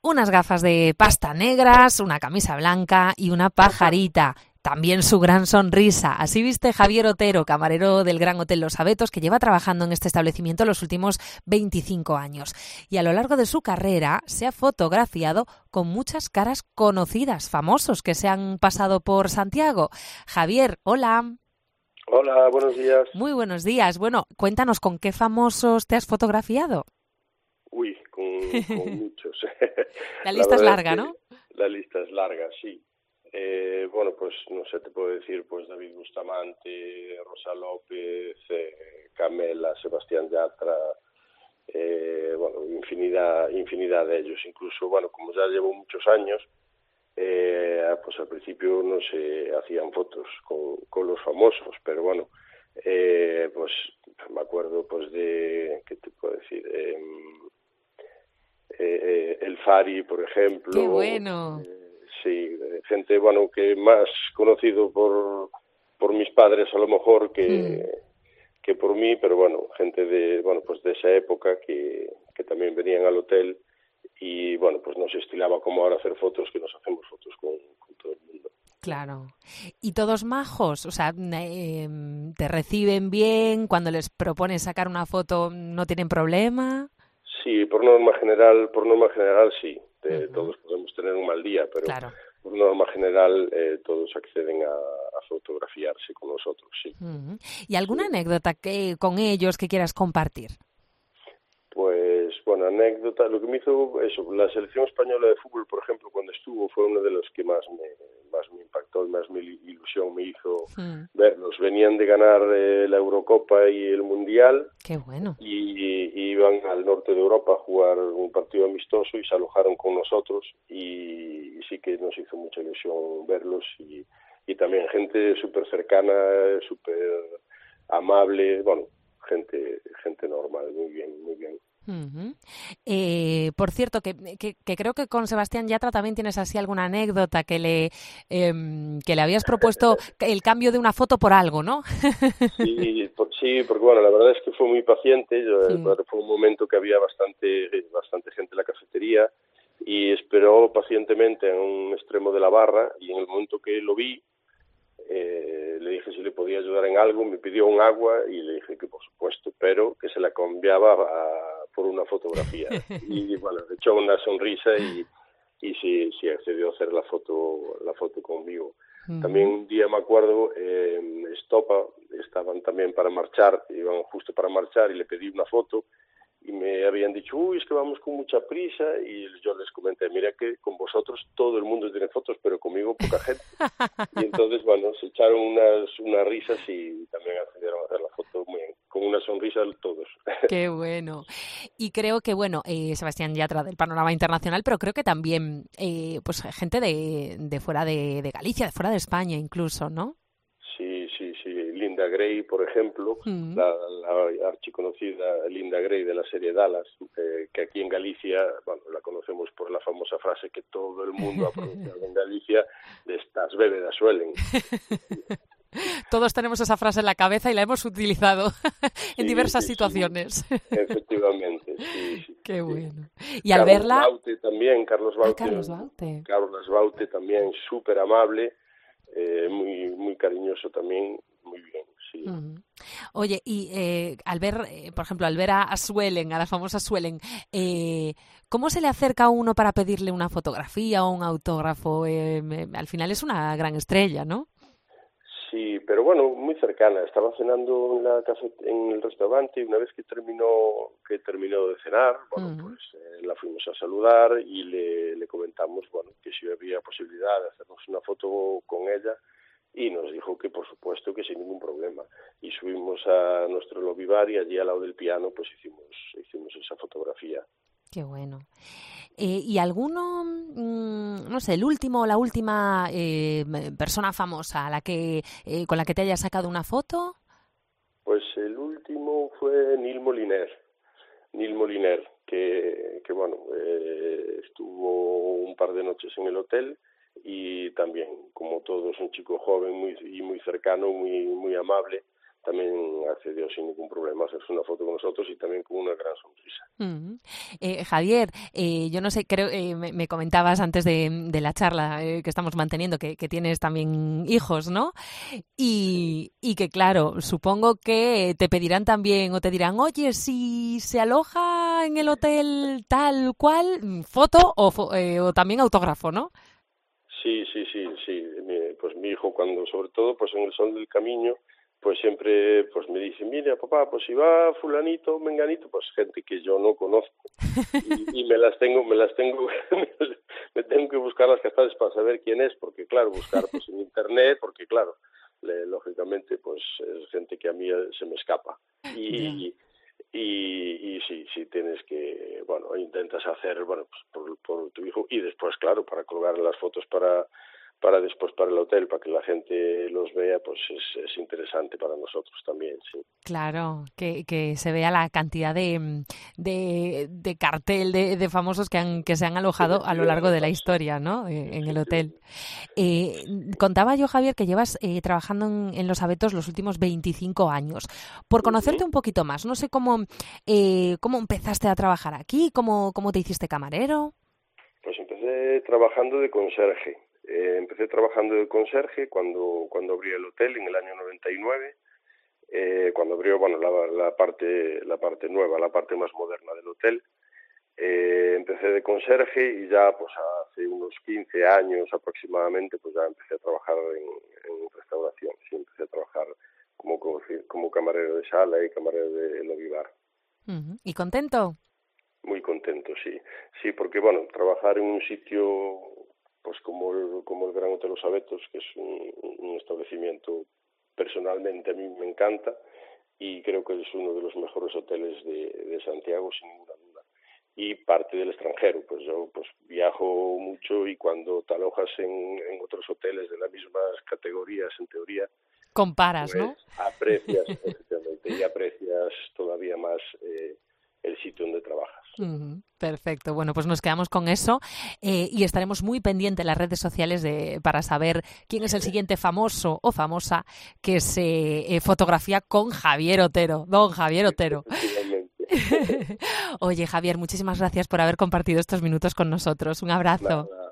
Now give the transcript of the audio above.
Unas gafas de pasta negras, una camisa blanca y una pajarita. También su gran sonrisa. Así viste Javier Otero, camarero del Gran Hotel Los Abetos, que lleva trabajando en este establecimiento los últimos 25 años. Y a lo largo de su carrera se ha fotografiado con muchas caras conocidas, famosos que se han pasado por Santiago. Javier, hola. Hola, buenos días. Muy buenos días. Bueno, cuéntanos, ¿con qué famosos te has fotografiado? Uy, con muchos. La lista es larga, ¿no? La lista es larga, sí. Bueno, pues no sé, te puedo decir, pues David Bustamante, Rosa López, Camela, Sebastián Yatra, bueno, infinidad de ellos. Incluso, bueno, como ya llevo muchos años, pues al principio no se hacían fotos con los famosos, pero bueno, pues me acuerdo pues de, ¿qué te puedo decir? El Fari, por ejemplo. ¡Qué bueno! Sí, gente, bueno, que más conocido por mis padres a lo mejor que por mí, pero bueno, gente de, bueno, pues de esa época que también venían al hotel y, bueno, pues no se estilaba como ahora hacer fotos, que nos hacemos fotos con todo el mundo. Claro. ¿Y todos majos? O sea, ¿te reciben bien? Cuando les propones sacar una foto, ¿no tienen problema? Sí, por norma general sí. Todos podemos tener un mal día, pero claro. Por norma general todos acceden a fotografiarse con nosotros, sí. ¿Y alguna anécdota con ellos que quieras compartir? Pues, bueno, anécdota, lo que me hizo eso, la selección española de fútbol, por ejemplo, cuando estuvo, fue uno de los que más me impactó y más mi ilusión me hizo verlos. Venían de ganar la Eurocopa y el Mundial. ¡Qué bueno! Y iban al norte de Europa a jugar un partido amistoso y se alojaron con nosotros y sí que nos hizo mucha ilusión verlos y también gente súper cercana, súper amable, bueno, gente normal, muy bien. Por cierto, que creo que con Sebastián Yatra también tienes así alguna anécdota que le habías propuesto el cambio de una foto por algo, ¿no? Sí, porque bueno, la verdad es que fue muy paciente. Fue un momento que había bastante gente en la cafetería y esperó pacientemente en un extremo de la barra y en el momento que lo vi le dije si le podía ayudar en algo, me pidió un agua y le dije que por supuesto, pero que se la cambiaba por una fotografía. Y bueno, le echó una sonrisa y sí accedió a hacer la foto conmigo. También un día me acuerdo, Estopa estaban también para marchar, iban justo para marchar y le pedí una foto y me habían dicho, uy, es que vamos con mucha prisa y yo les comenté, mira que con vosotros todo el mundo tiene fotos, pero conmigo poca gente. Y entonces, bueno, se echaron unas risas y también accedieron a hacer la foto muy bien, con una sonrisa todos. ¡Qué bueno! Y creo que, bueno, Sebastián Yatra del panorama internacional, pero creo que también pues gente de fuera de Galicia, de fuera de España incluso, ¿no? Sí. Linda Gray, por ejemplo, la archiconocida Linda Gray de la serie Dallas, que aquí en Galicia, bueno, la conocemos por la famosa frase que todo el mundo ha pronunciado en Galicia, de estas bébedas suelen. Todos tenemos esa frase en la cabeza y la hemos utilizado en diversas situaciones. Efectivamente, sí. Qué bueno. Y al verla... Carlos Baute también, súper amable, muy cariñoso también, muy bien, sí. Oye, y al ver, por ejemplo, al ver a Suelen, a la famosa Suelen, ¿cómo se le acerca a uno para pedirle una fotografía o un autógrafo? Al final es una gran estrella, ¿no? Sí, pero bueno, muy cercana. Estaba cenando en el restaurante y una vez que terminó de cenar, bueno, pues la fuimos a saludar y le comentamos, bueno, que si había posibilidad de hacernos una foto con ella y nos dijo que por supuesto que sin ningún problema. Y subimos a nuestro lobby bar y allí al lado del piano pues hicimos esa fotografía. Qué bueno. ¿Y alguno, no sé, el último o la última persona famosa con la que te hayas sacado una foto? Pues el último fue Neil Moliner, que bueno, estuvo un par de noches en el hotel y también, como todos, un chico joven muy cercano, muy amable. también accedió sin ningún problema a hacerse una foto con nosotros y también con una gran sonrisa. Javier, yo no sé, creo me comentabas antes de la charla que estamos manteniendo que tienes también hijos, ¿no? Y que claro, supongo que te pedirán también o te dirán, oye, si se aloja en el hotel tal cual, foto o también autógrafo, ¿no? Sí. Pues mi hijo, cuando sobre todo pues en el Sol del Camino, pues siempre pues me dice, mira papá, pues si va fulanito, menganito, pues gente que yo no conozco y me tengo que buscar las castañas para saber quién es, porque claro, buscar pues en internet, porque claro, lógicamente pues es gente que a mí se me escapa y sí tienes que, bueno, intentas hacer, bueno, pues por tu hijo y después claro, para colgar las fotos para después para el hotel, para que la gente los vea, pues es interesante para nosotros también, sí. Claro, que se vea la cantidad de cartel de famosos que se han alojado a lo largo de la historia, ¿no? En el hotel. Contaba yo, Javier, que llevas trabajando en Los Abetos los últimos 25 años. Por conocerte un poquito más, no sé cómo empezaste a trabajar aquí, cómo te hiciste camarero. Pues empecé trabajando de conserje. Empecé trabajando de conserje cuando abrí el hotel en el año 99, cuando abrió bueno la parte nueva, la parte más moderna del hotel. Empecé de conserje y ya pues hace unos 15 años aproximadamente pues ya empecé a trabajar en restauración. Sí, empecé a trabajar como camarero de sala y camarero de lobby bar. ¿Y contento? Muy contento, sí, porque bueno, trabajar en un sitio pues como el Gran Hotel Los Abetos, que es un establecimiento personalmente a mí me encanta y creo que es uno de los mejores hoteles de Santiago sin ninguna duda. Y parte del extranjero, pues yo pues viajo mucho y cuando te alojas en otros hoteles de las mismas categorías en teoría comparas, pues, ¿no? Aprecias efectivamente y aprecias todavía más el sitio donde trabajas. Perfecto. Bueno, pues nos quedamos con eso y estaremos muy pendientes en las redes sociales para saber quién es el siguiente famoso o famosa que se fotografía con Javier Otero, don Javier Otero. Oye, Javier, muchísimas gracias por haber compartido estos minutos con nosotros. Un abrazo. Nada.